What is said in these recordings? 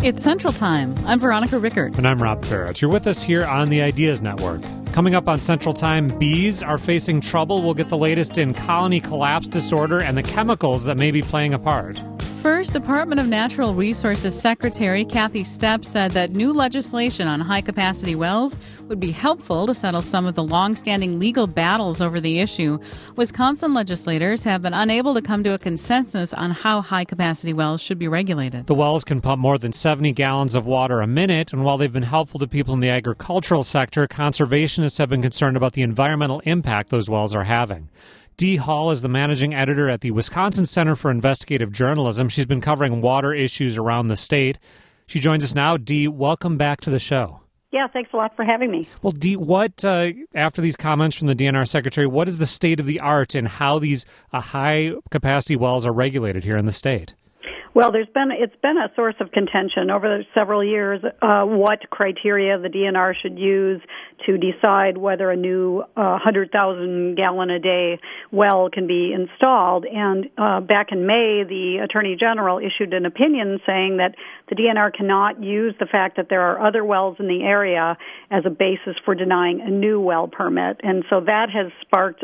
It's Central Time. I'm Veronica Rickert. And I'm Rob Ferret. You're with us here on the Ideas Network. Coming up on Central Time, bees are facing trouble. We'll get the latest in colony collapse disorder and the chemicals that may be playing a part. First, Department of Natural Resources Secretary Kathy Stepp said that new legislation on high-capacity wells would be helpful to settle some of the long-standing legal battles over the issue. Wisconsin legislators have been unable to come to a consensus on how high-capacity wells should be regulated. The wells can pump more than 70 gallons of water a minute, and while they've been helpful to people in the agricultural sector, conservationists have been concerned about the environmental impact those wells are having. Dee Hall is the managing editor at the Wisconsin Center for Investigative Journalism. She's been covering water issues around the state. She joins us now. Dee, welcome back to the show. Yeah, thanks a lot for having me. Well, Dee, after these comments from the DNR secretary, what is the state of the art in how these high-capacity wells are regulated here in the state? Well, it's been a source of contention over several years what criteria the DNR should use to decide whether a new 100,000-gallon-a-day well can be installed. And back in May, the Attorney General issued an opinion saying that the DNR cannot use the fact that there are other wells in the area as a basis for denying a new well permit. And so that has sparked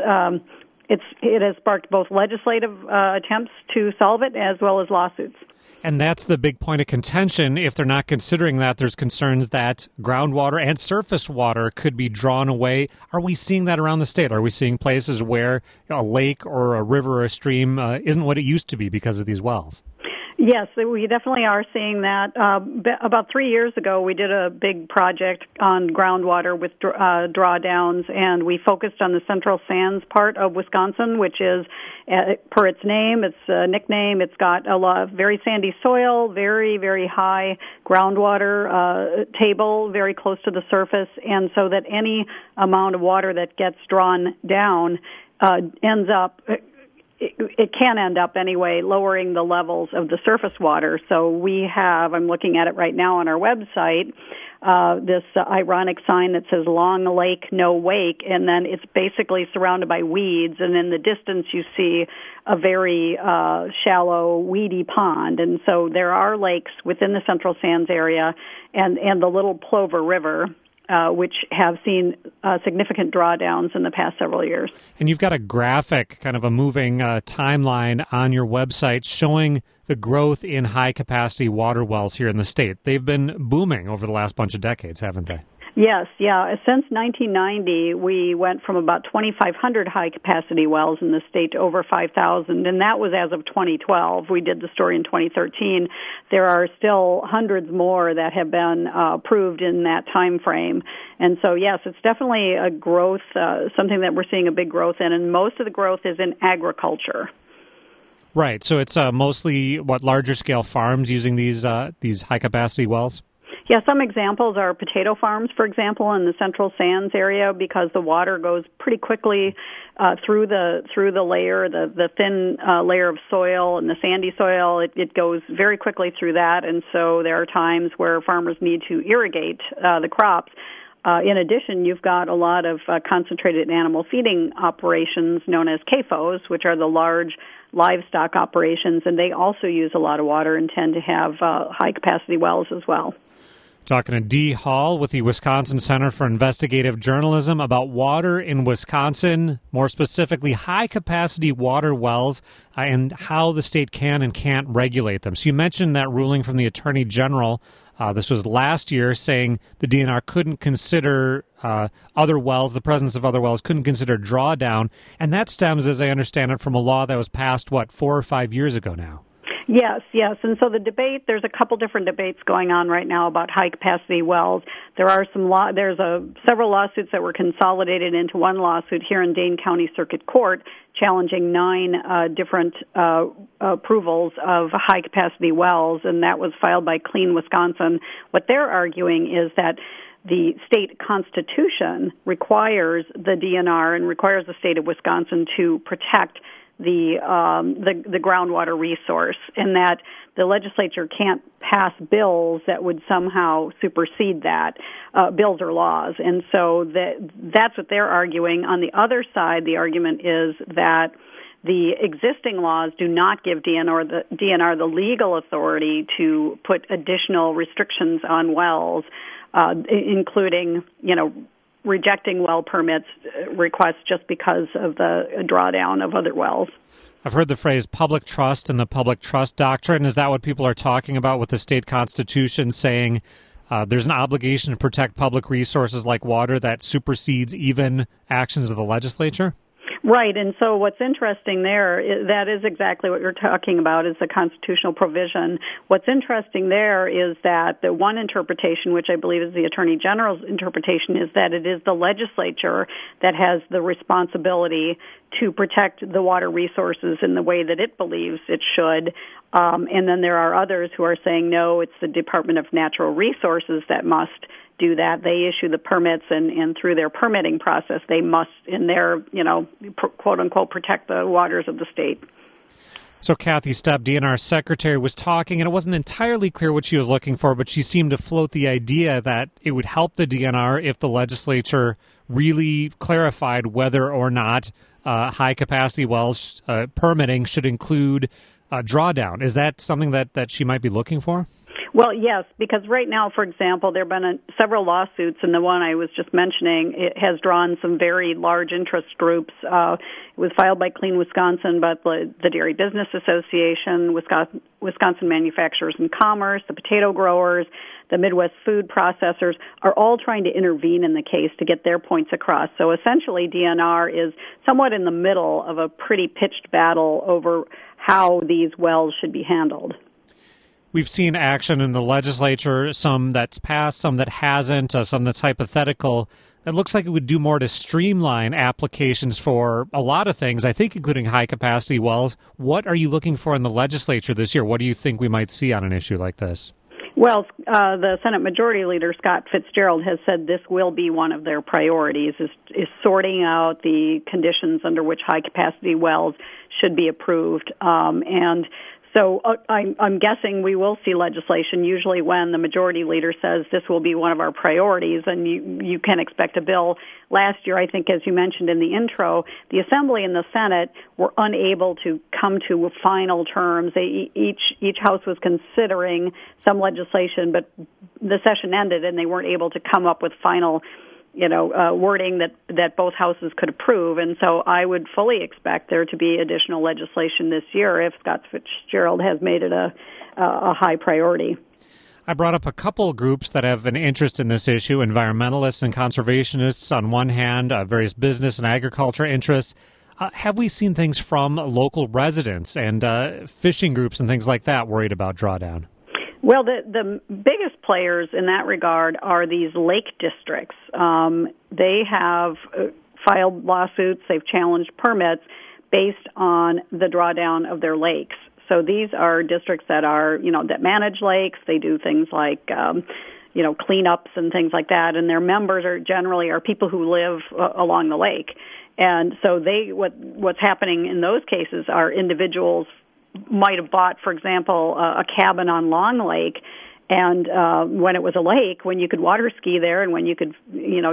It has sparked both legislative attempts to solve it as well as lawsuits. And that's the big point of contention. If they're not considering that, there's concerns that groundwater and surface water could be drawn away. Are we seeing that around the state? Are we seeing places where a lake or a river or a stream isn't what it used to be because of these wells? Yes, we definitely are seeing that. About 3 years ago, we did a big project on groundwater with drawdowns, and we focused on the Central Sands part of Wisconsin, which is, per its name, its nickname, it's got a lot of very sandy soil, very, very high groundwater table, very close to the surface, and so that any amount of water that gets drawn down ends up... It can end up anyway lowering the levels of the surface water. So we have, I'm looking at it right now on our website, this ironic sign that says long lake, no wake, and then it's basically surrounded by weeds, and in the distance you see a very shallow, weedy pond. And so there are lakes within the Central Sands area and the Little Plover River, which have seen significant drawdowns in the past several years. And you've got a graphic, kind of a moving timeline on your website showing the growth in high-capacity water wells here in the state. They've been booming over the last bunch of decades, haven't they? Yes, yeah. Since 1990, we went from about 2,500 high-capacity wells in the state to over 5,000, and that was as of 2012. We did the story in 2013. There are still hundreds more that have been approved in that time frame. And so, yes, it's definitely a growth, something that we're seeing a big growth in, and most of the growth is in agriculture. Right. So it's mostly, larger-scale farms using these high-capacity wells? Yeah, some examples are potato farms, for example, in the Central Sands area, because the water goes pretty quickly through the layer, the thin layer of soil and the sandy soil. It goes very quickly through that, and so there are times where farmers need to irrigate the crops. In addition, you've got a lot of concentrated animal feeding operations known as CAFOs, which are the large livestock operations, and they also use a lot of water and tend to have high-capacity wells as well. Talking to Dee Hall with the Wisconsin Center for Investigative Journalism about water in Wisconsin, more specifically high-capacity water wells, and how the state can and can't regulate them. So you mentioned that ruling from the Attorney General. This was last year, saying the DNR couldn't consider other wells, the presence of other wells, couldn't consider drawdown. And that stems, as I understand it, from a law that was passed, 4 or 5 years ago now? Yes. And so the debate, there's a couple different debates going on right now about high-capacity wells. There are several lawsuits that were consolidated into one lawsuit here in Dane County Circuit Court challenging 9 different approvals of high-capacity wells, and that was filed by Clean Wisconsin. What they're arguing is that the state constitution requires the DNR and requires the state of Wisconsin to protect the groundwater resource, and that the legislature can't pass bills that would somehow supersede that, bills or laws. And so that's what they're arguing. On the other side, the argument is that the existing laws do not give DNR the legal authority to put additional restrictions on wells, including, rejecting well permits requests just because of the drawdown of other wells. I've heard the phrase public trust and the public trust doctrine. Is that what people are talking about with the state constitution saying there's an obligation to protect public resources like water that supersedes even actions of the legislature? Right, and so what's interesting there, that is exactly what you're talking about, is the constitutional provision. What's interesting there is that the one interpretation, which I believe is the Attorney General's interpretation, is that it is the legislature that has the responsibility to protect the water resources in the way that it believes it should. And then there are others who are saying, no, it's the Department of Natural Resources that must do that. They issue the permits, and through their permitting process, they must, in their, quote unquote, protect the waters of the state. So Kathy Stepp, DNR secretary, was talking, and it wasn't entirely clear what she was looking for, but she seemed to float the idea that it would help the DNR if the legislature really clarified whether or not high-capacity wells permitting should include drawdown. Is that something that she might be looking for? Well, yes, because right now, for example, there have been several lawsuits, and the one I was just mentioning, it has drawn some very large interest groups. It was filed by Clean Wisconsin, but the Dairy Business Association, Wisconsin Manufacturers and Commerce, the potato growers, the Midwest food processors are all trying to intervene in the case to get their points across. So essentially, DNR is somewhat in the middle of a pretty pitched battle over how these wells should be handled. We've seen action in the legislature, some that's passed, some that hasn't, some that's hypothetical. It looks like it would do more to streamline applications for a lot of things, I think including high-capacity wells. What are you looking for in the legislature this year? What do you think we might see on an issue like this? Well, the Senate Majority Leader, Scott Fitzgerald, has said this will be one of their priorities, is sorting out the conditions under which high-capacity wells should be approved. So I'm guessing we will see legislation usually when the majority leader says this will be one of our priorities, and you can expect a bill. Last year, I think, as you mentioned in the intro, the Assembly and the Senate were unable to come to final terms. Each house was considering some legislation, but the session ended and they weren't able to come up with final wording that both houses could approve. And so I would fully expect there to be additional legislation this year if Scott Fitzgerald has made it a high priority. I brought up a couple of groups that have an interest in this issue, environmentalists and conservationists on one hand, various business and agriculture interests. Have we seen things from local residents and fishing groups and things like that worried about drawdown? Well, the biggest players in that regard are these lake districts. They have filed lawsuits. They've challenged permits based on the drawdown of their lakes. So these are districts that are, that manage lakes. They do things like, cleanups and things like that. And their members are generally people who live along the lake. And so what's happening in those cases are individuals might have bought, for example, a cabin on Long Lake, and when it was a lake, when you could water ski there, and when you could,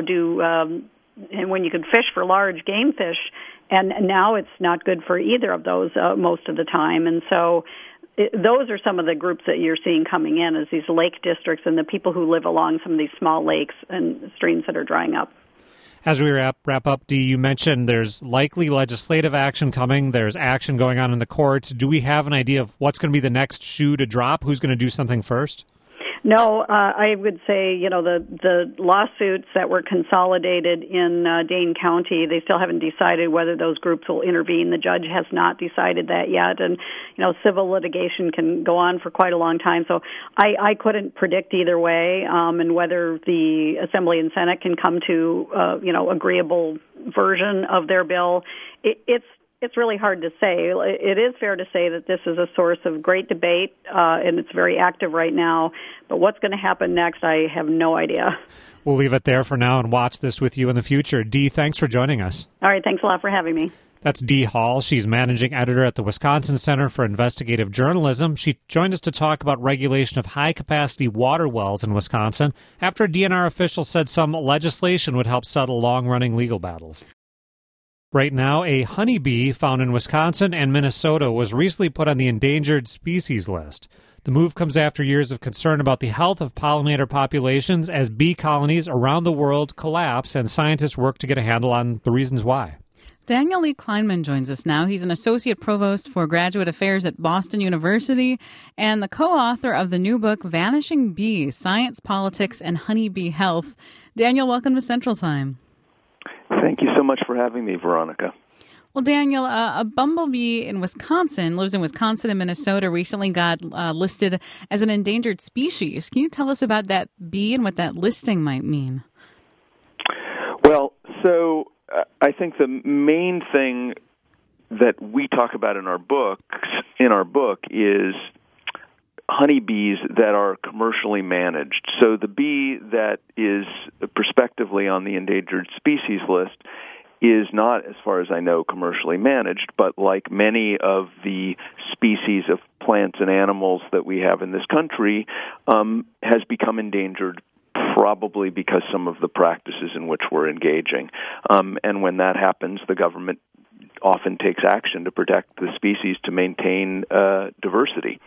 and when you could fish for large game fish, and now it's not good for either of those most of the time, and so those are some of the groups that you're seeing coming in, as these lake districts and the people who live along some of these small lakes and streams that are drying up. As we wrap up, Dee, you mentioned there's likely legislative action coming. There's action going on in the courts. Do we have an idea of what's going to be the next shoe to drop? Who's going to do something first? No, I would say, the lawsuits that were consolidated in Dane County, they still haven't decided whether those groups will intervene. The judge has not decided that yet. And, civil litigation can go on for quite a long time. So I couldn't predict either way, and whether the Assembly and Senate can come to, agreeable version of their bill. It's really hard to say. It is fair to say that this is a source of great debate, and it's very active right now. But what's going to happen next, I have no idea. We'll leave it there for now and watch this with you in the future. Dee, thanks for joining us. All right, thanks a lot for having me. That's Dee Hall. She's managing editor at the Wisconsin Center for Investigative Journalism. She joined us to talk about regulation of high-capacity water wells in Wisconsin after a DNR official said some legislation would help settle long-running legal battles. Right now, a honeybee found in Wisconsin and Minnesota was recently put on the endangered species list. The move comes after years of concern about the health of pollinator populations as bee colonies around the world collapse and scientists work to get a handle on the reasons why. Daniel Lee Kleinman joins us now. He's an associate provost for graduate affairs at Boston University and the co-author of the new book, Vanishing Bees, Science, Politics, and Honeybee Health. Daniel, welcome to Central Time. Thank you so much for having me, Veronica. Well, Daniel, a bumblebee in Wisconsin, lives in Wisconsin and Minnesota, recently got listed as an endangered species. Can you tell us about that bee and what that listing might mean? Well, so I think the main thing that we talk about in our book is honeybees that are commercially managed. So the bee that is prospectively on the endangered species list is not, as far as I know, commercially managed, but like many of the species of plants and animals that we have in this country, has become endangered probably because some of the practices in which we're engaging. And when that happens, the government often takes action to protect the species to maintain diversity.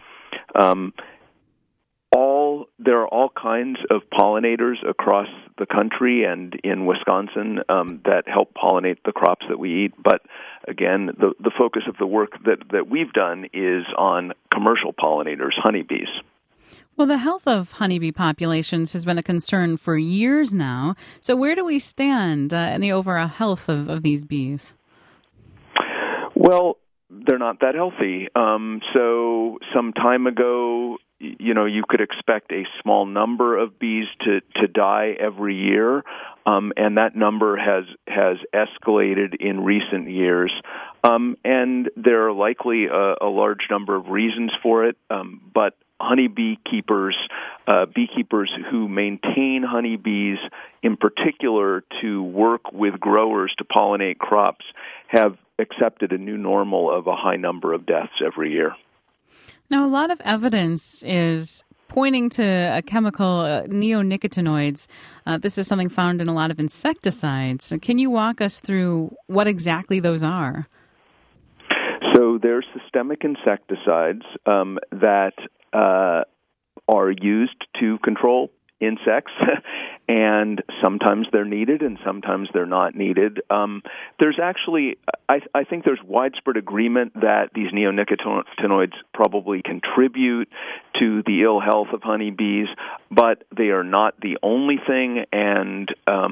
There are all kinds of pollinators across the country and in Wisconsin that help pollinate the crops that we eat. But again, the focus of the work that we've done is on commercial pollinators, honeybees. Well, the health of honeybee populations has been a concern for years now. So where do we stand in the overall health of these bees? Well, they're not that healthy. So some time ago, you could expect a small number of bees to die every year, and that number has escalated in recent years. And there are likely a large number of reasons for it, but beekeepers who maintain honeybees, in particular to work with growers to pollinate crops, have accepted a new normal of a high number of deaths every year. Now, a lot of evidence is pointing to a chemical, neonicotinoids. This is something found in a lot of insecticides. Can you walk us through what exactly those are? So there's systemic insecticides that are used to control insects, and sometimes they're needed and sometimes they're not needed. There's actually, I think there's widespread agreement that these neonicotinoids probably contribute to the ill health of honeybees, but they are not the only thing, and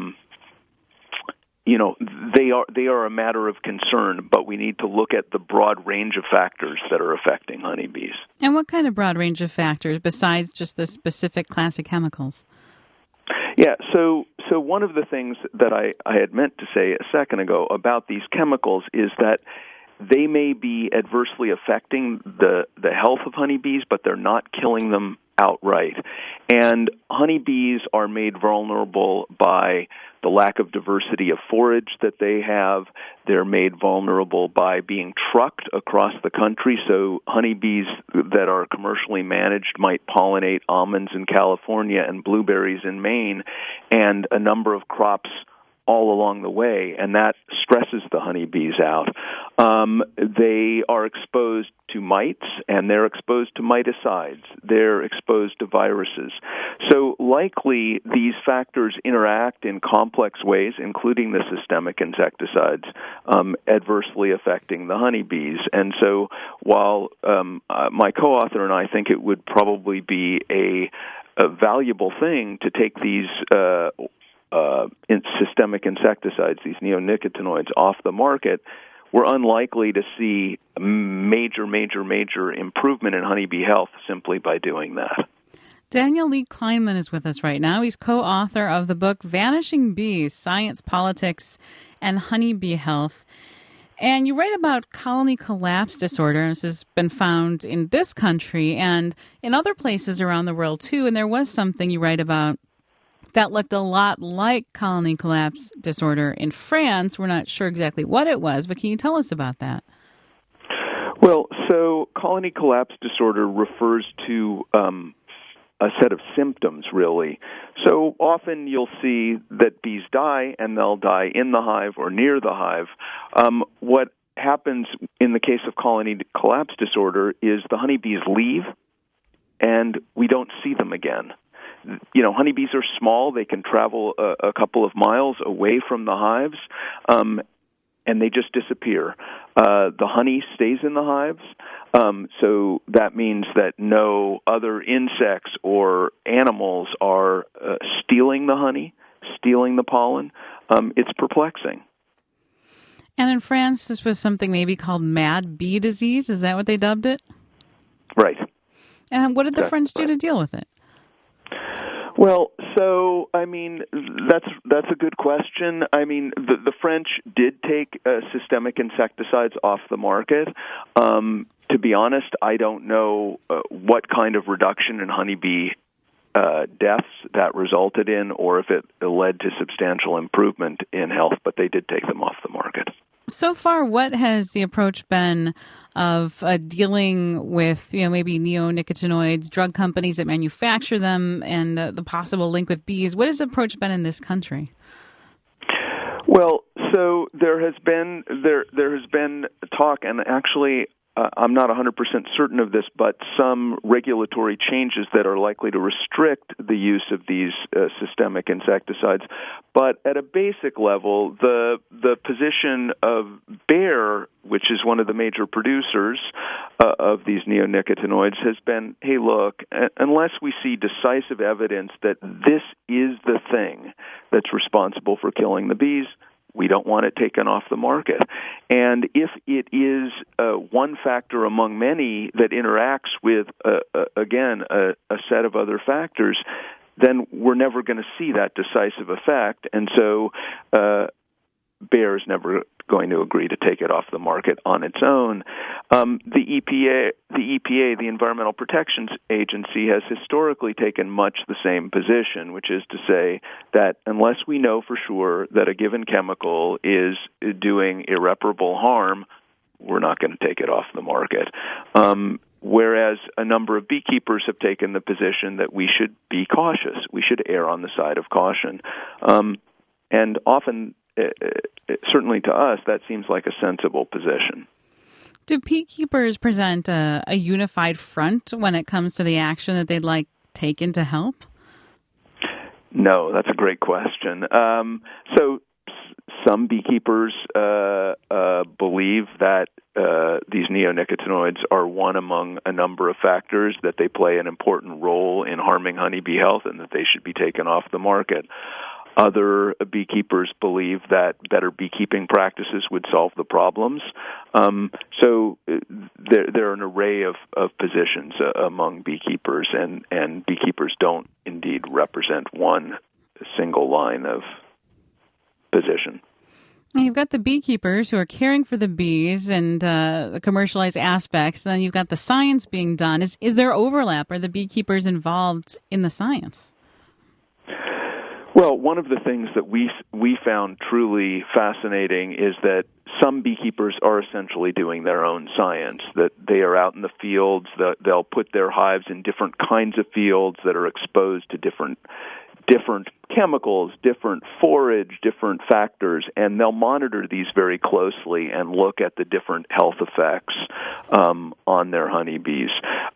they are a matter of concern, but we need to look at the broad range of factors that are affecting honeybees. And what kind of broad range of factors besides just the specific class of chemicals? Yeah, so one of the things that I had meant to say a second ago about these chemicals is that they may be adversely affecting the health of honeybees, but they're not killing them outright. And honeybees are made vulnerable by the lack of diversity of forage that they have. They're made vulnerable by being trucked across the country. So honeybees that are commercially managed might pollinate almonds in California and blueberries in Maine and a number of crops all along the way, and that stresses the honeybees out. They are exposed to mites, and they're exposed to miticides. They're exposed to viruses. So likely these factors interact in complex ways, including the systemic insecticides, adversely affecting the honeybees. And so while my co-author and I think it would probably be a valuable thing to take these systemic insecticides, these neonicotinoids, off the market, we're unlikely to see major improvement in honeybee health simply by doing that. Daniel Lee Kleinman is with us right now. He's co-author of the book Vanishing Bees, Science, Politics, and Honeybee Health. And you write about colony collapse disorder. This has been found in this country and in other places around the world, too. And there was something you write about that looked a lot like colony collapse disorder in France. We're not sure exactly what it was, but can you tell us about that? Well, so colony collapse disorder refers to a set of symptoms, really. So often you'll see that bees die, and they'll die in the hive or near the hive. What happens in the case of colony collapse disorder is the honeybees leave, and we don't see them again. You know, honeybees are small. They can travel a couple of miles away from the hives, and they just disappear. The honey stays in the hives, so that means that no other insects or animals are stealing the honey, stealing the pollen. It's perplexing. And in France, this was something maybe called mad bee disease. Is that what they dubbed it? Right. And what did the French do to deal with it? Well, so, I mean, that's a good question. I mean, the French did take systemic insecticides off the market. To be honest, I don't know what kind of reduction in honeybee deaths that resulted in, or if it led to substantial improvement in health, but they did take them off the market. So far, what has the approach been of dealing with, maybe neonicotinoids, drug companies that manufacture them, and the possible link with bees? What has the approach been in this country? Well, so there has been talk, and actually, I'm not 100% certain of this, but some regulatory changes that are likely to restrict the use of these systemic insecticides. But at a basic level, the position of Bayer, which is one of the major producers of these neonicotinoids, has been, hey, look, unless we see decisive evidence that this is the thing that's responsible for killing the bees, we don't want it taken off the market. And if it is one factor among many that interacts with, a set of other factors, then we're never going to see that decisive effect. And so Bayer is never going to agree to take it off the market on its own. The EPA, the Environmental Protection Agency, has historically taken much the same position, which is to say that unless we know for sure that a given chemical is doing irreparable harm, we're not going to take it off the market. Whereas a number of beekeepers have taken the position that we should be cautious. We should err on the side of caution. And often, certainly to us, that seems like a sensible position. Do beekeepers present a unified front when it comes to the action that they'd like taken to help? No, that's a great question. So some beekeepers believe that these neonicotinoids are one among a number of factors that they play an important role in harming honeybee health and that they should be taken off the market. Other beekeepers believe that better beekeeping practices would solve the problems. So there are an array of positions among beekeepers, and beekeepers don't indeed represent one single line of position. You've got the beekeepers who are caring for the bees and the commercialized aspects, and then you've got the science being done. Is there overlap? Are the beekeepers involved in the science? Well, one of the things that we found truly fascinating is that some beekeepers are essentially doing their own science, that they are out in the fields, they'll put their hives in different kinds of fields that are exposed to different chemicals, different forage, different factors, and they'll monitor these very closely and look at the different health effects on their honeybees.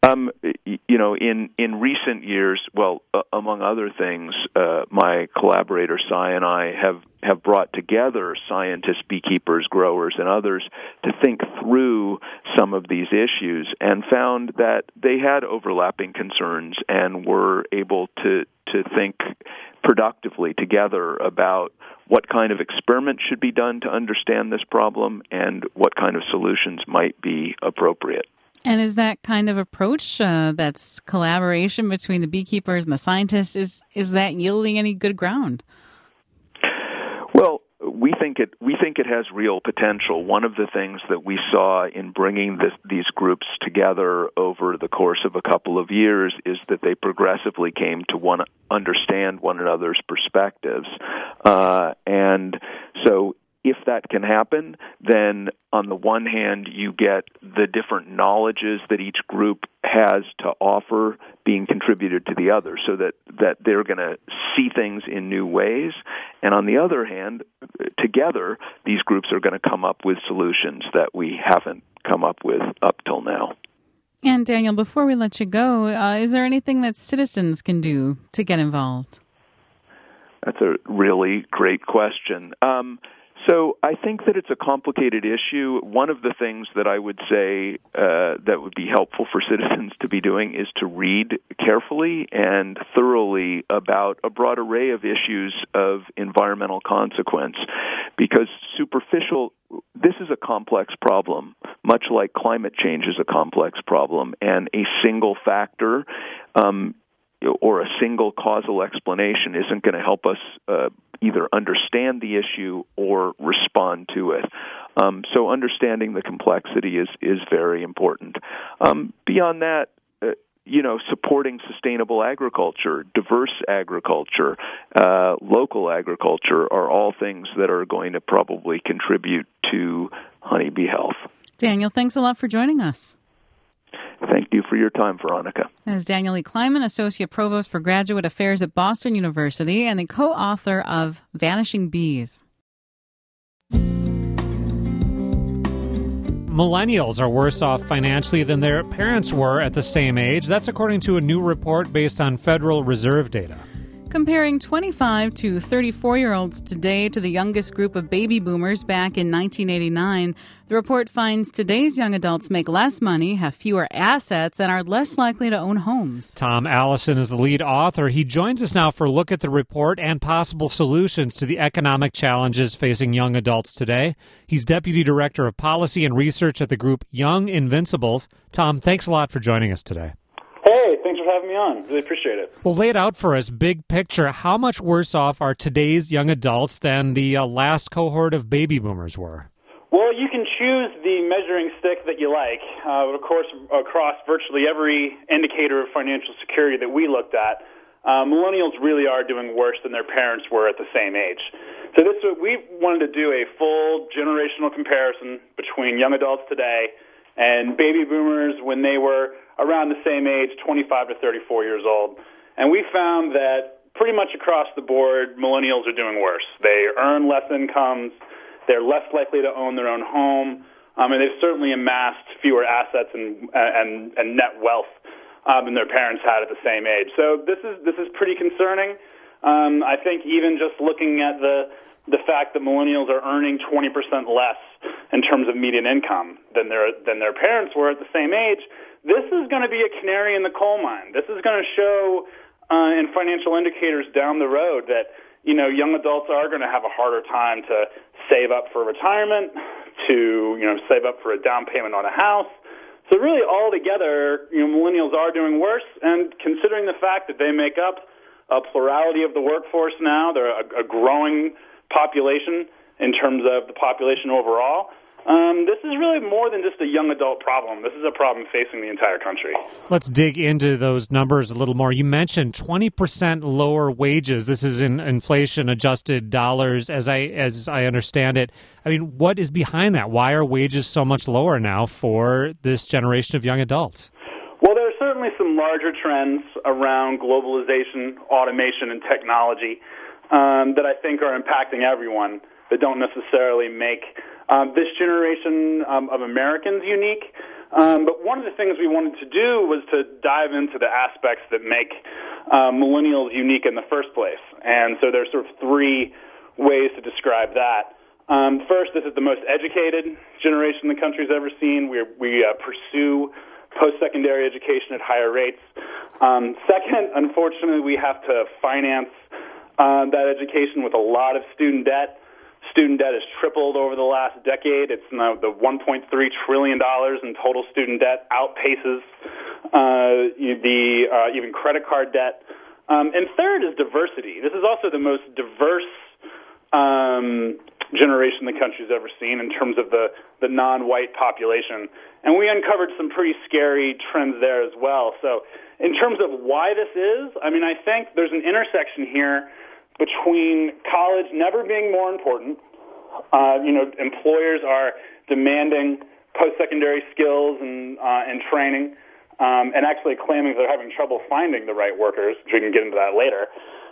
In recent years, among other things, my collaborator Cy and I have brought together scientists, beekeepers, growers, and others to think through some of these issues and found that they had overlapping concerns and were able to think productively together about what kind of experiments should be done to understand this problem and what kind of solutions might be appropriate. And is that kind of approach, that's collaboration between the beekeepers and the scientists, is that yielding any good ground? Well, we think it has real potential. One of the things that we saw in bringing these groups together over the course of a couple of years is that they progressively came to understand one another's perspectives, and so if that can happen, then on the one hand, you get the different knowledges that each group has to offer being contributed to the other, so that they're going to see things in new ways. And on the other hand, together, these groups are going to come up with solutions that we haven't come up with up till now. And Daniel, before we let you go, is there anything that citizens can do to get involved? That's a really great question. So I think that it's a complicated issue. One of the things that I would say that would be helpful for citizens to be doing is to read carefully and thoroughly about a broad array of issues of environmental consequence, because this is a complex problem, much like climate change is a complex problem, and a single factor or a single causal explanation isn't going to help us either understand the issue or respond to it. So understanding the complexity is very important. Beyond that, supporting sustainable agriculture, diverse agriculture, local agriculture are all things that are going to probably contribute to honeybee health. Daniel, thanks a lot for joining us. Thank you for your time, Veronica. That is Daniel E. Kleinman, Associate Provost for Graduate Affairs at Boston University and the co-author of Vanishing Bees. Millennials are worse off financially than their parents were at the same age. That's according to a new report based on Federal Reserve data. Comparing 25 to 34-year-olds today to the youngest group of baby boomers back in 1989, the report finds today's young adults make less money, have fewer assets, and are less likely to own homes. Tom Allison is the lead author. He joins us now for a look at the report and possible solutions to the economic challenges facing young adults today. He's Deputy Director of Policy and Research at the group Young Invincibles. Tom, thanks a lot for joining us today. Hey, thanks for having me on. Really appreciate it. Well, lay it out for us, big picture. How much worse off are today's young adults than the last cohort of baby boomers were? Well, you can choose the measuring stick that you like. Of course, across virtually every indicator of financial security that we looked at, millennials really are doing worse than their parents were at the same age. So we wanted to do a full generational comparison between young adults today and baby boomers when they were around the same age, 25 to 34 years old. And we found that pretty much across the board, millennials are doing worse. They earn less incomes, they're less likely to own their own home, and they've certainly amassed fewer assets and net wealth than their parents had at the same age. So this is pretty concerning. I think even just looking at the fact that millennials are earning 20% less in terms of median income than their parents were at the same age, this is going to be a canary in the coal mine. This is going to show in financial indicators down the road that young adults are going to have a harder time to save up for retirement, to save up for a down payment on a house. So really, altogether, millennials are doing worse. And considering the fact that they make up a plurality of the workforce now, they're a growing population in terms of the population overall. This is really more than just a young adult problem. This is a problem facing the entire country. Let's dig into those numbers a little more. You mentioned 20% lower wages. This is in inflation-adjusted dollars, as I understand it. I mean, what is behind that? Why are wages so much lower now for this generation of young adults? Well, there are certainly some larger trends around globalization, automation, and technology that I think are impacting everyone, that don't necessarily make this generation of Americans unique. But one of the things we wanted to do was to dive into the aspects that make millennials unique in the first place. And so there's sort of three ways to describe that. First, this is the most educated generation the country's ever seen. We pursue post-secondary education at higher rates. Second, unfortunately, we have to finance that education with a lot of student debt. Student debt has tripled over the last decade. It's now the $1.3 trillion in total student debt outpaces even credit card debt. And third is diversity. This is also the most diverse generation the country's ever seen in terms of the non-white population. And we uncovered some pretty scary trends there as well. So in terms of why this is, I think there's an intersection here between college never being more important Employers are demanding post-secondary skills and training, and actually claiming they're having trouble finding the right workers, which we can get into that later.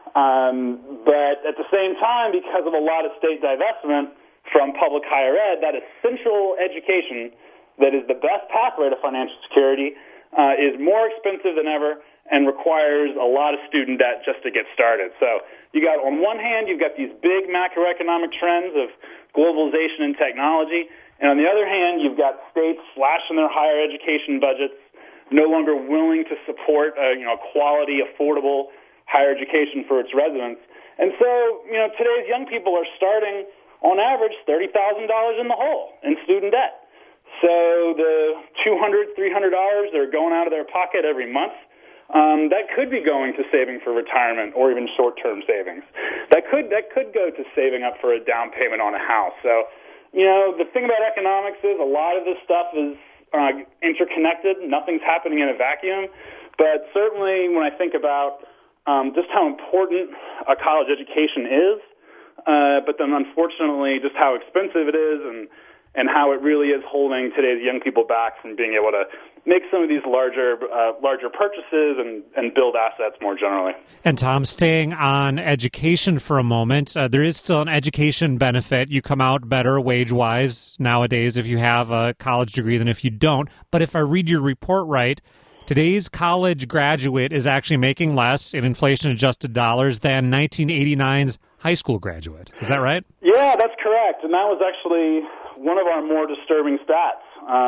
But at the same time, because of a lot of state divestment from public higher ed, that essential education that is the best pathway to financial security is more expensive than ever and requires a lot of student debt just to get started. So you got, on one hand, you've got these big macroeconomic trends of globalization and technology, and on the other hand, you've got states slashing their higher education budgets, no longer willing to support quality, affordable higher education for its residents. And so, today's young people are starting, on average, $30,000 in the hole in student debt. So the $200, $300 they're going out of their pocket every month, that could be going to saving for retirement or even short-term savings. That could go to saving up for a down payment on a house. So, the thing about economics is a lot of this stuff is interconnected. Nothing's happening in a vacuum. But certainly when I think about just how important a college education is, but then unfortunately just how expensive it is and how it really is holding today's young people back from being able to make some of these larger purchases and build assets more generally. And Tom, staying on education for a moment, there is still an education benefit. You come out better wage-wise nowadays if you have a college degree than if you don't. But if I read your report right, today's college graduate is actually making less in inflation-adjusted dollars than 1989's high school graduate. Is that right? Yeah, that's correct. And that was actually one of our more disturbing stats.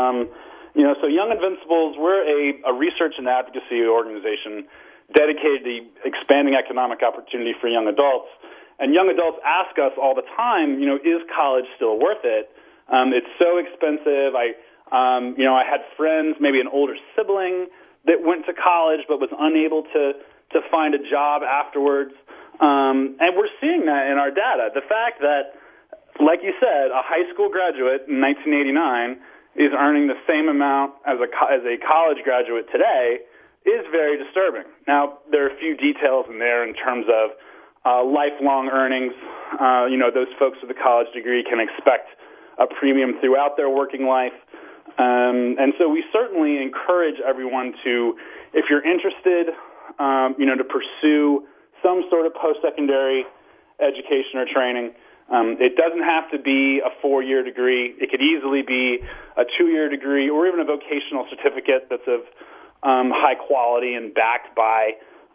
So Young Invincibles, we're a research and advocacy organization dedicated to expanding economic opportunity for young adults. And young adults ask us all the time, is college still worth it? It's so expensive. I had friends, maybe an older sibling, that went to college but was unable to find a job afterwards. And we're seeing that in our data. The fact that, like you said, a high school graduate in 1989 is earning the same amount as a college graduate today is very disturbing. Now, there are a few details in there in terms of lifelong earnings. Those folks with a college degree can expect a premium throughout their working life. And so we certainly encourage everyone to, if you're interested, to pursue some sort of post-secondary education or training. It doesn't have to be a 4-year degree. It could easily be a 2-year degree or even a vocational certificate that's of high quality and backed by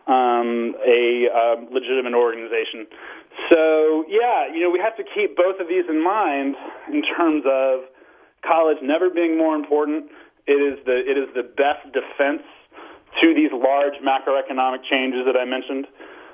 a legitimate organization. So, we have to keep both of these in mind in terms of college never being more important. It is the best defense to these large macroeconomic changes that I mentioned.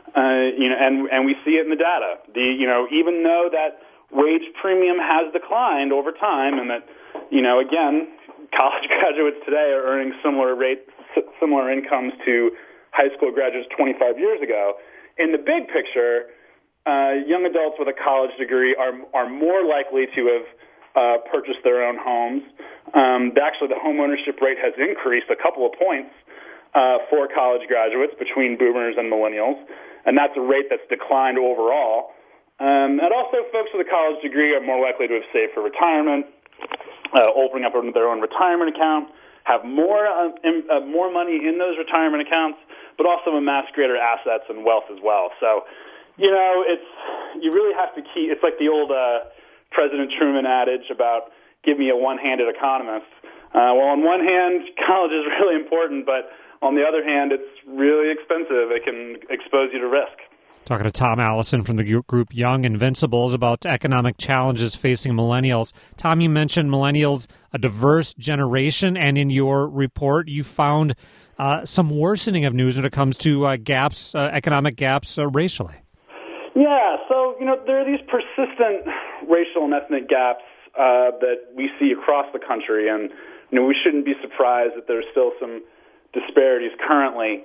And we see it in the data. Even though that wage premium has declined over time, and that, again, college graduates today are earning similar incomes to high school graduates 25 years ago. In the big picture, young adults with a college degree are more likely to have purchased their own homes. Actually, the home ownership rate has increased a couple of points for college graduates between boomers and millennials. And that's a rate that's declined overall. And also, folks with a college degree are more likely to have saved for retirement, opening up their own retirement account, have more money in those retirement accounts, but also amass greater assets and wealth as well. So, you really have to keep. It's like the old President Truman adage about "give me a one-handed economist." Well, on one hand, college is really important, but on the other hand, it's really expensive. It can expose you to risk. Talking to Tom Allison from the group Young Invincibles about economic challenges facing millennials. Tom, you mentioned millennials, a diverse generation, and in your report you found some worsening of news when it comes to economic gaps racially. Yeah, so there are these persistent racial and ethnic gaps that we see across the country, and we shouldn't be surprised that there's still some disparities currently.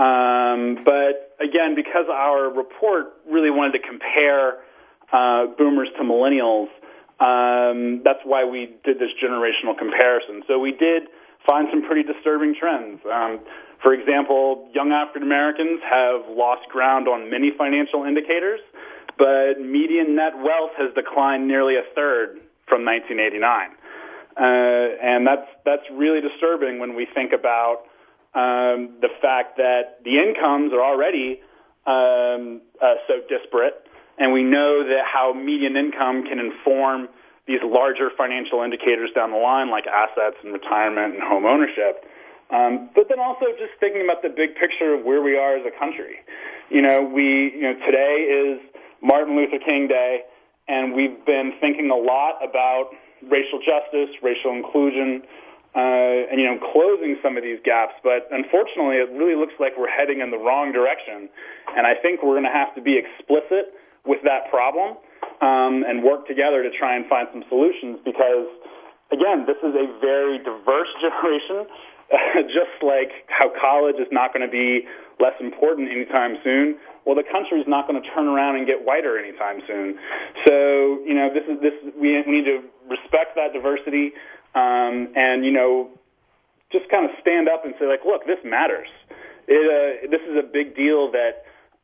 But again, because our report really wanted to compare boomers to millennials, that's why we did this generational comparison. So we did find some pretty disturbing trends. For example, young African Americans have lost ground on many financial indicators but median net wealth has declined nearly a third from 1989. And that's really disturbing when we think about the fact that the incomes are already so disparate, and we know that how median income can inform these larger financial indicators down the line, like assets and retirement and home ownership. But then also just thinking about the big picture of where we are as a country. Today is Martin Luther King Day, and we've been thinking a lot about racial justice, racial inclusion, and closing some of these gaps. But unfortunately, it really looks like we're heading in the wrong direction. And I think we're going to have to be explicit with that problem and work together to try and find some solutions. Because again, this is a very diverse generation. Just like how college is not going to be less important anytime soon, well, the country's not going to turn around and get whiter anytime soon. So, we need to respect that diversity, and just kind of stand up and say, like, look, this matters. This is a big deal that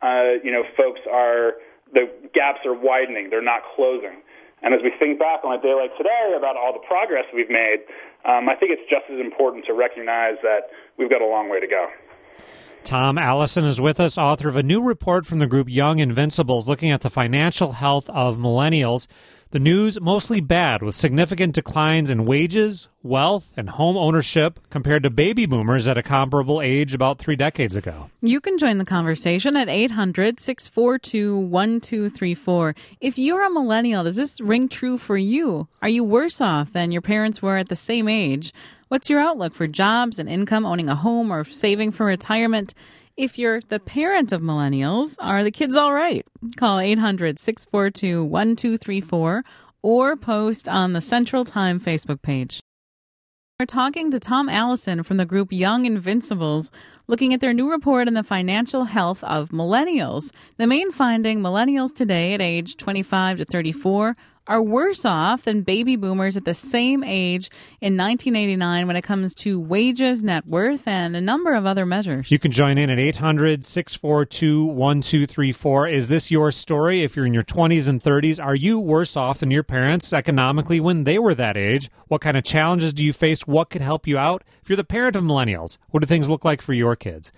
the gaps are widening; they're not closing. And as we think back on a day like today about all the progress we've made, I think it's just as important to recognize that we've got a long way to go. Tom Allison is with us, author of a new report from the group Young Invincibles looking at the financial health of millennials. The news mostly bad, with significant declines in wages, wealth, and home ownership compared to baby boomers at a comparable age about 3 decades ago. You can join the conversation at 800-642-1234. If you're a millennial, does this ring true for you? Are you worse off than your parents were at the same age? What's your outlook for jobs and income, owning a home, or saving for retirement? If you're the parent of millennials, are the kids all right? Call 800-642-1234 or post on the Central Time Facebook page. We're talking to Tom Allison from the group Young Invincibles, looking at their new report on the financial health of millennials. The main finding, millennials today at age 25 to 34 are worse off than baby boomers at the same age in 1989 when it comes to wages, net worth, and a number of other measures. You can join in at 800-642-1234. Is this your story? If you're in your 20s and 30s, are you worse off than your parents economically when they were that age? What kind of challenges do you face? What could help you out? If you're the parent of millennials, what do things look like for your kids?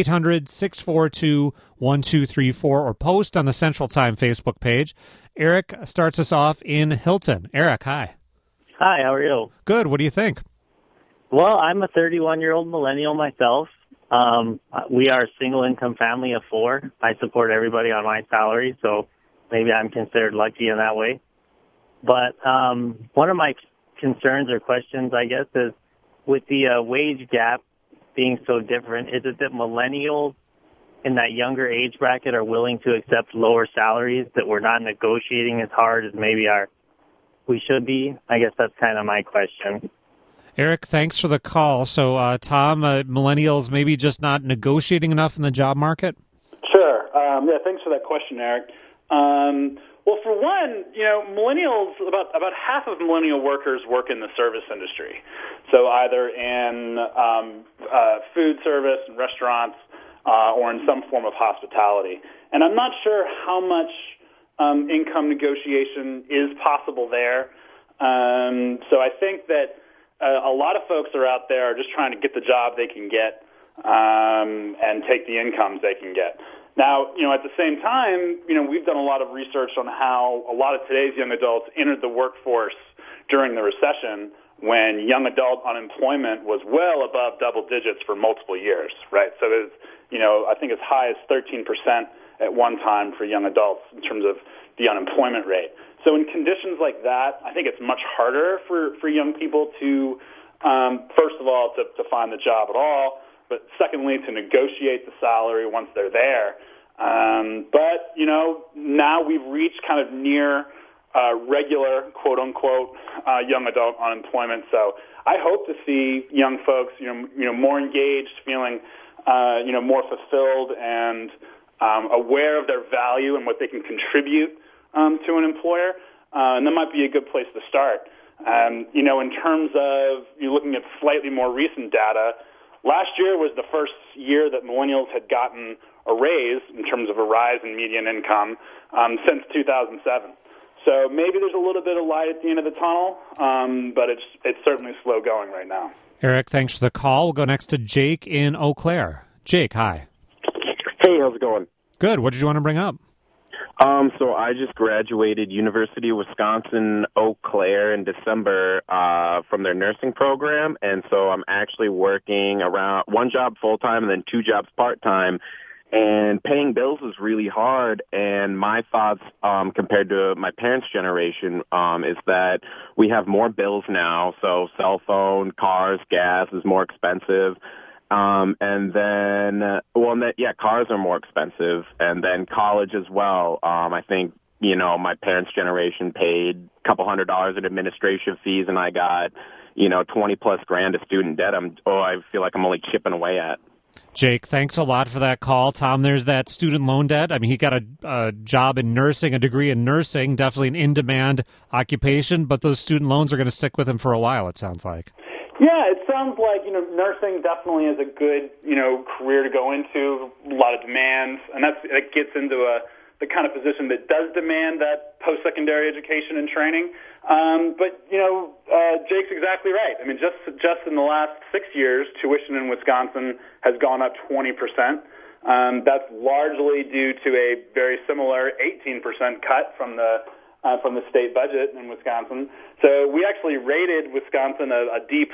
800-642-1234 or post on the Central Time Facebook page. Eric starts us off in Hilton. Eric, hi. Hi, how are you? Good. What do you think? Well, I'm a 31-year-old millennial myself. We are a single-income family of 4. I support everybody on my salary, so maybe I'm considered lucky in that way. But one of my concerns or questions, I guess, is with the wage gap being so different, is it that millennials in that younger age bracket are willing to accept lower salaries, that we're not negotiating as hard as maybe we should be? I guess that's kind of my question. Eric, thanks for the call. So, Tom, millennials maybe just not negotiating enough in the job market? Sure. Thanks for that question, Eric. Well, for one, millennials, about half of millennial workers work in the service industry. So either in food service and restaurants, or in some form of hospitality. And I'm not sure how much income negotiation is possible there. So I think that a lot of folks are out there just trying to get the job they can get and take the incomes they can get. Now, at the same time, we've done a lot of research on how a lot of today's young adults entered the workforce during the recession, when young adult unemployment was well above double digits for multiple years, right? So there's, I think as high as 13% at one time for young adults in terms of the unemployment rate. So in conditions like that, I think it's much harder for young people to, first of all, to find the job at all, but secondly, to negotiate the salary once they're there. But, now we've reached kind of near regular, quote-unquote, young adult unemployment. So I hope to see young folks, more engaged, feeling, more fulfilled and aware of their value and what they can contribute to an employer. And that might be a good place to start. In terms of looking at slightly more recent data, last year was the first year that millennials had gotten a raise in terms of a rise in median income since 2007. So maybe there's a little bit of light at the end of the tunnel, but it's certainly slow going right now. Eric, thanks for the call. We'll go next to Jake in Eau Claire. Jake, hi. Hey, how's it going? Good. What did you want to bring up? So I just graduated University of Wisconsin Eau Claire in December from their nursing program, and so I'm actually working around one job full-time and then two jobs part-time, and paying bills is really hard. And my thoughts compared to my parents' generation is that we have more bills now, so cell phone, cars, gas is more expensive. Cars are more expensive, and then college as well. I think, my parents' generation paid a couple $100 in administration fees, and I got, 20 plus grand of student debt. I feel like I'm only chipping away at. Jake, thanks a lot for that call. Tom, there's that student loan debt. I mean, he got a job in nursing, a degree in nursing, definitely an in-demand occupation, but those student loans are going to stick with him for a while, it sounds like. Yeah, it sounds like, nursing definitely is a good, career to go into, a lot of demands, and that gets into the kind of position that does demand that post-secondary education and training. Jake's exactly right. I mean, just in the last 6 years, tuition in Wisconsin has gone up 20%. That's largely due to a very similar 18% cut from the state budget in Wisconsin. So we actually rated Wisconsin a D+,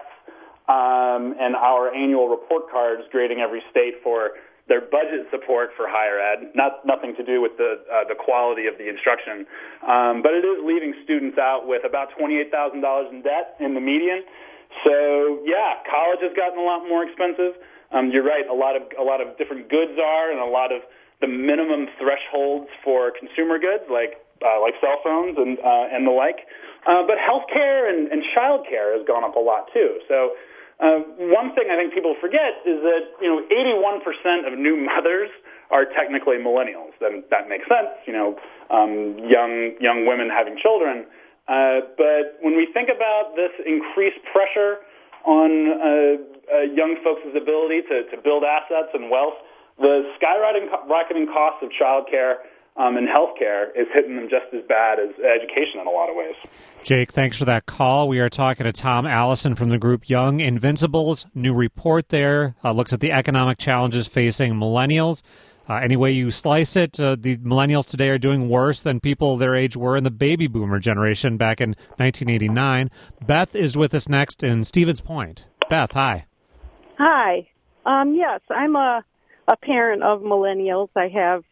in our annual report cards, grading every state for their budget support for higher ed. Nothing to do with the quality of the instruction, but it is leaving students out with about $28,000 in debt in the median. So yeah, college has gotten a lot more expensive. You're right. A lot of different goods are, and a lot of the minimum thresholds for consumer goods like cell phones and the like. But healthcare and childcare has gone up a lot too. So one thing I think people forget is that 81% of new mothers are technically millennials. That makes sense. Young women having children. But when we think about this increased pressure on young folks' ability to build assets and wealth, the skyrocketing costs of childcare and healthcare is hitting them just as bad as education in a lot of ways. Jake, thanks for that call. We are talking to Tom Allison from the group Young Invincibles. New report there looks at the economic challenges facing millennials. Any way you slice it, the millennials today are doing worse than people their age were in the baby boomer generation back in 1989. Beth is with us next in Stevens Point. Beth, hi. Hi. Yes, I'm a parent of millennials. I have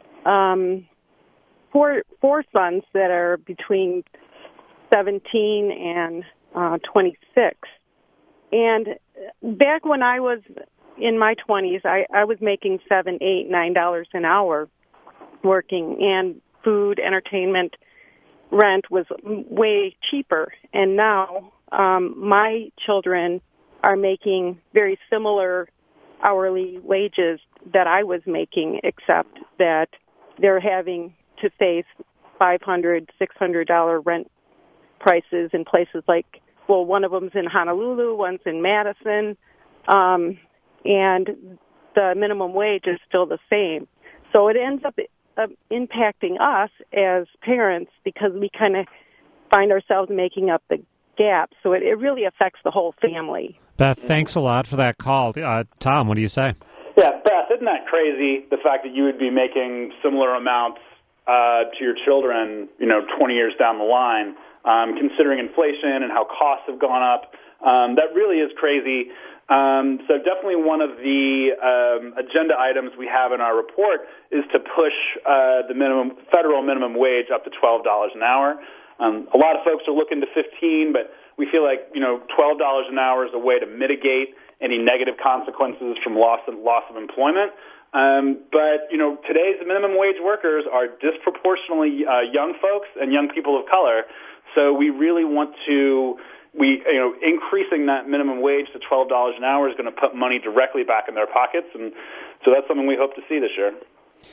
four sons that are between 17 and 26. And back when I was in my 20s, I was making $7, $8, $9 an hour working, and food, entertainment, rent was way cheaper. And now my children are making very similar hourly wages that I was making, except that they're having to face $500, $600 rent prices in places like, one of them's in Honolulu, one's in Madison, and the minimum wage is still the same. So it ends up impacting us as parents because we kind of find ourselves making up the gap. So it really affects the whole family. Beth, thanks a lot for that call. Tom, what do you say? Yeah, Beth, isn't that crazy, the fact that you would be making similar amounts to your children, 20 years down the line, considering inflation and how costs have gone up? That really is crazy. So definitely one of the agenda items we have in our report is to push the federal minimum wage up to $12 an hour. A lot of folks are looking to $15, but we feel like $12 an hour is a way to mitigate any negative consequences from loss of employment. But today's minimum wage workers are disproportionately young folks and young people of color. So we really want to. Increasing that minimum wage to $12 an hour is going to put money directly back in their pockets, and so that's something we hope to see this year.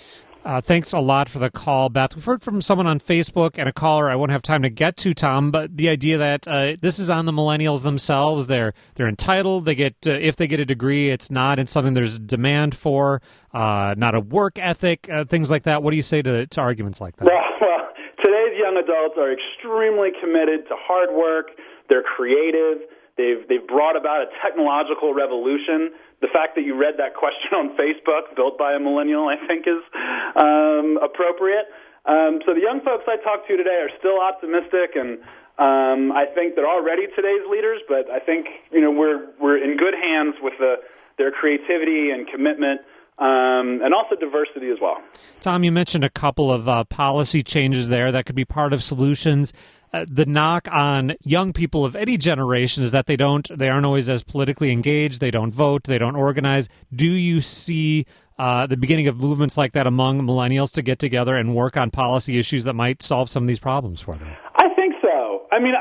Thanks a lot for the call, Beth. We've heard from someone on Facebook and a caller I won't have time to get to, Tom, but the idea that this is on the millennials themselves. They're entitled. They get if they get a degree, it's not in something there's demand for, not a work ethic, things like that. What do you say to arguments like that? Well, today's young adults are extremely committed to hard work. They're creative. They've brought about a technological revolution. The fact that you read that question on Facebook, built by a millennial, I think is appropriate. So the young folks I talked to today are still optimistic, and I think they're already today's leaders. But I think we're in good hands with their creativity and commitment. And also diversity as well. Tom, you mentioned a couple of policy changes there that could be part of solutions. The knock on young people of any generation is that they aren't always as politically engaged. They don't vote. They don't organize. Do you see the beginning of movements like that among millennials to get together and work on policy issues that might solve some of these problems for them? I think so. I mean,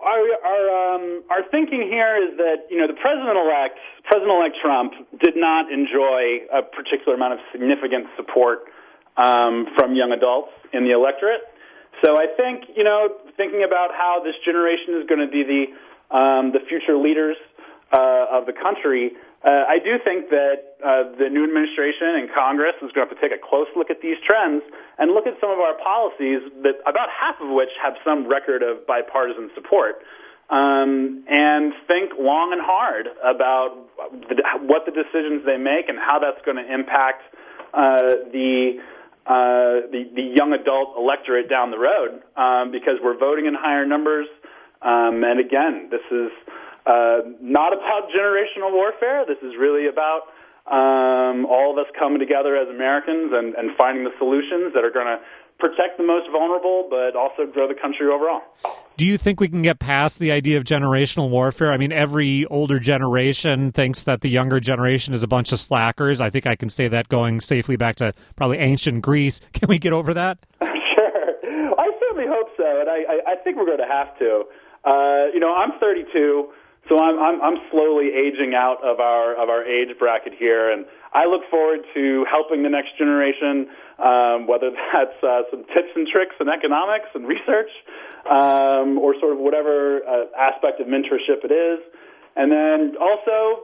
our thinking here is that the President-elect Trump did not enjoy a particular amount of significant support from young adults in the electorate. So I think thinking about how this generation is going to be the future leaders of the country, I do think that the new administration and Congress is going to have to take a close look at these trends and look at some of our policies, that about half of which have some record of bipartisan support, and think long and hard about what the decisions they make and how that's going to impact the young adult electorate down the road, because we're voting in higher numbers. And again, this is not about generational warfare. This is really about all of us coming together as Americans and finding the solutions that are going to protect the most vulnerable, but also grow the country overall. Do you think we can get past the idea of generational warfare? I mean, every older generation thinks that the younger generation is a bunch of slackers. I think I can say that going safely back to probably ancient Greece. Can we get over that? Sure. I certainly hope so, and I think we're going to have to. I'm 32, so I'm slowly aging out of our age bracket here, and I look forward to helping the next generation, whether that's some tips and tricks in economics and research, or sort of whatever aspect of mentorship it is. And then also,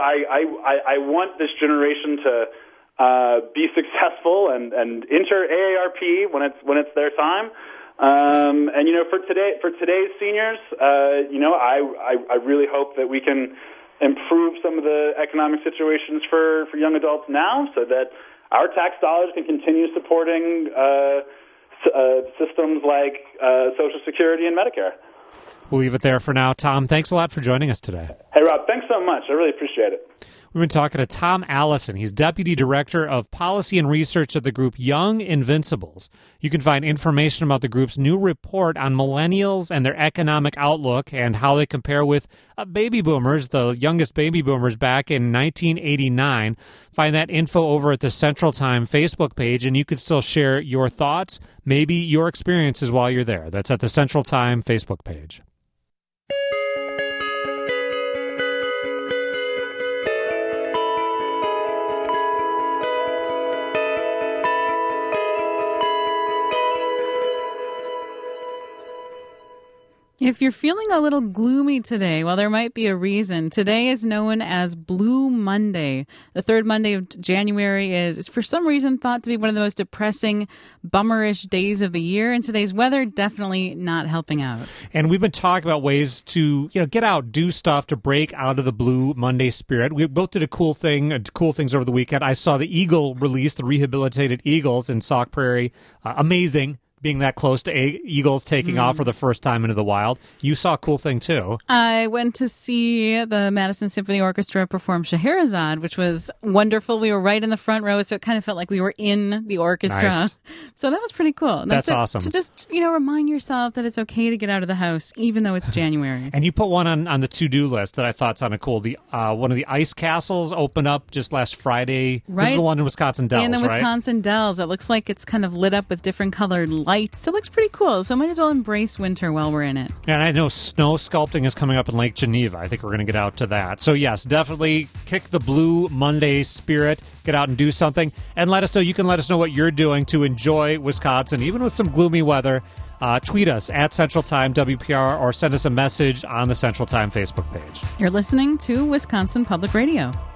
I want this generation to be successful and enter AARP when it's their time. And for today's seniors, I really hope that we can improve some of the economic situations for young adults now, so that our tax dollars can continue supporting systems like Social Security and Medicare. We'll leave it there for now. Tom, thanks a lot for joining us today. Hey, Rob, thanks so much. I really appreciate it. We've been talking to Tom Allison. He's Deputy Director of Policy and Research at the group Young Invincibles. You can find information about the group's new report on millennials and their economic outlook and how they compare with baby boomers, the youngest baby boomers back in 1989. Find that info over at the Central Time Facebook page, and you can still share your thoughts, maybe your experiences while you're there. That's at the Central Time Facebook page. If you're feeling a little gloomy today, well, there might be a reason. Today is known as Blue Monday. The third Monday of January is for some reason thought to be one of the most depressing, bummerish days of the year, and today's weather definitely not helping out. And we've been talking about ways to get out, do stuff to break out of the Blue Monday spirit. We both did cool things over the weekend. I saw the Eagle release, the rehabilitated Eagles in Sauk Prairie. Amazing. Being that close to eagles taking off for the first time into the wild. You saw a cool thing, too. I went to see the Madison Symphony Orchestra perform Scheherazade, which was wonderful. We were right in the front row, so it kind of felt like we were in the orchestra. Nice. So that was pretty cool. That's awesome. To just, remind yourself that it's okay to get out of the house, even though it's January. And you put one on the to-do list that I thought sounded cool. The one of the ice castles opened up just last Friday. Right. This is the one in Wisconsin Dells, in the Wisconsin Dells. It looks like it's kind of lit up with different colored lights. lights. It looks pretty cool, so might as well embrace winter while we're in it. And I know snow sculpting is coming up in Lake Geneva. I think we're going to get out to that. So, yes, definitely kick the Blue Monday spirit. Get out and do something. And let us know. You can let us know what you're doing to enjoy Wisconsin, even with some gloomy weather. Tweet us at Central Time WPR or send us a message on the Central Time Facebook page. You're listening to Wisconsin Public Radio.